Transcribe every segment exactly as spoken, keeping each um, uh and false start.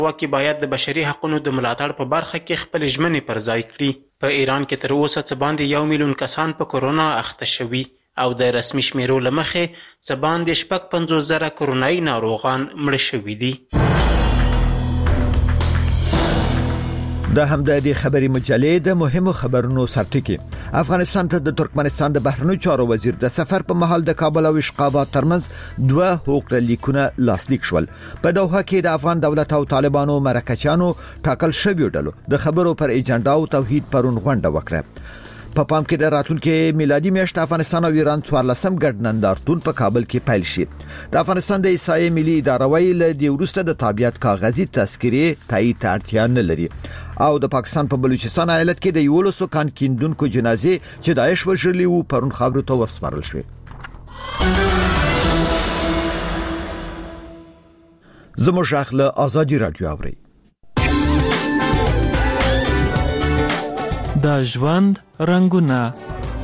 واکي باید د بشري حقوقو د ملاتړ په برخه کې خپل ژمنې پر ځای کړي. په ایران کې تر اوسه څه باندې یو میلیون کسان په کورونا اخته شوي او د رسمي شمیرو له مخې څه باندې شپږ پنځوس زره کورونایي ناروغان مړه شوي دي. د همدې خبري مجلې د مهمو خبرونو سرټکی. افغانستان ته د ترکمنستان د بهرنیو چارو وزیر د سفر په مهال د کابل او اشقابات ترمنځ دوه حقوق لیکونه لاسلیک شول. په دوحه کې د افغان دولت او طالبانو مرکچیانو ټاکل شوی ډلو د خبرو پر ایجنډا او توحید پرون غونډه وکړه. په پام کې د راتلونکي میلادي میاشت افغانستان او ایران څوارلسم ګډ نندارتون په کابل کې پیل شي. د افغانستان د عیسائی ملي اداره ویل د وروسته د تابعیت کاغذي تذکرې تایید اړتیا نه لري. او د پاکستان په بلوچستان ایالت کې د یولسو کان کیندونکو جنازې چې داعش وژلي وو پرون خبرو ته ورسپارل شوې. زموږ اخله آزادی رادیو اوري. د ژوند رنگونه.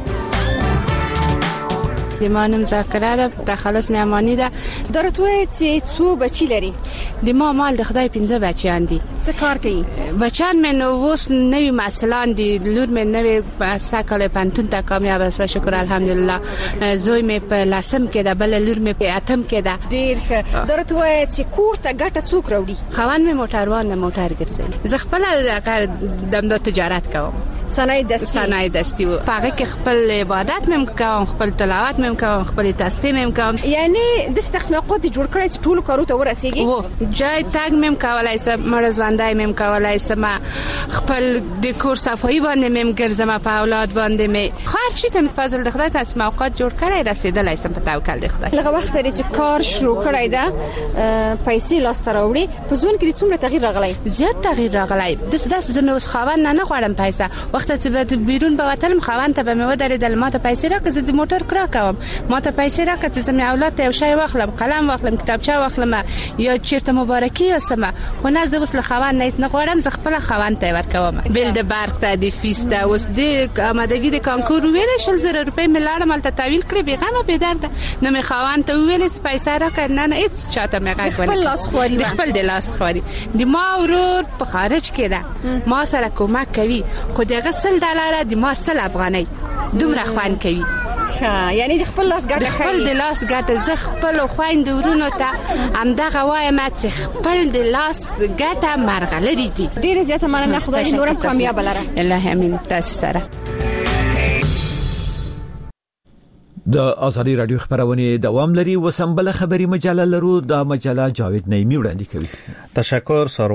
د ما نوم ذاکره ده، د خلاص میامانی ده. درته چې څو بچی لري؟ د ما مال د خدای پنځه بچیان دي. څه کار کوي؟ بچیان مې نو اوس نوی مسلان دي. لور مې نوی ساکل پانتون ته کامیاب است شکر الحمدلله. زوی مې په لسم کې ده، بل لور مې په اتم کې ده. ډیر ښه. درته چې کور ته ګټه څوک راوړي؟ خوان مې موټروان نه موټر ګرځي. زه خپل د تجارت کوم. صنایع دستی صنایع دستی و پاګه کې خپل عبادت مې کوم، خپل تلاوت مې کوم، خپل تسبیح مې کوم. یعنی د تخصمقات جوړ کړی چې ټول کارو ته ورسیږي. و جای تاګ مې کولای سم، مرزواندای مې کولای سم، خپل د کور صفایي باندې مې ګرځم، په اولاد باندې مې خیر شي ته فضل د خدای تخصمقات جوړ کړی رسیدلای سم په توکل د خدای. لږ وخت لري چې کار شروع کړی دا پیسې لاس ته راوړي. په ځون کې څومره تغییر راغلی؟ زیات تغییر راغلی. د داس زموږ اوس خاوند نه نه غواړم پیسې. وخت چې به بیرون به وتلم خاوند ته به مې ودرېدل، ما ته پیسې راکړه، زه د موټر کرا کوم، ما ته پیسې راکړه چې زمي اولاد ته یو شی واخلم، قلم واخلم، کتابچه واخلم یا چیرته مبارکي یوسم. خو نه زه اوس له خاوند نه نه غواړم، زه خپل خاوند ته ورکوم. بل د برق ته د فیس ته اوس د آمادګي د کانکور ویل شل زره روپۍ مې لاړم مالته تحویل کړې بې غمه بې درده. نه مې خاوند ته ویل چې پیسې راکړه، نه نه هیڅ چاته مې غږ ونه. خپل لاس خواري، خپل د لاس خواري. د ما ورور په خارج کې ده، ما سره کومک کوي، خو دغه سل ډالر د ما سل افغانۍ دومره خوان کوي. ها یعنی د خپل لاس ګټه کوي. خپل د لاس ګټه زه خپل خويند ورونو ته همدغه وایم چې خپل د لاس ګټه مرغلري دي. ډیره زیاته مننه، خدای نورم کامیاب لره. الله امين. تاسو سره د آزادی رادیو خبرونه دوام لري. وسمبله خبري مجله لرو. د مجله جاوید نعیمی وړاندې کوي. تشکر.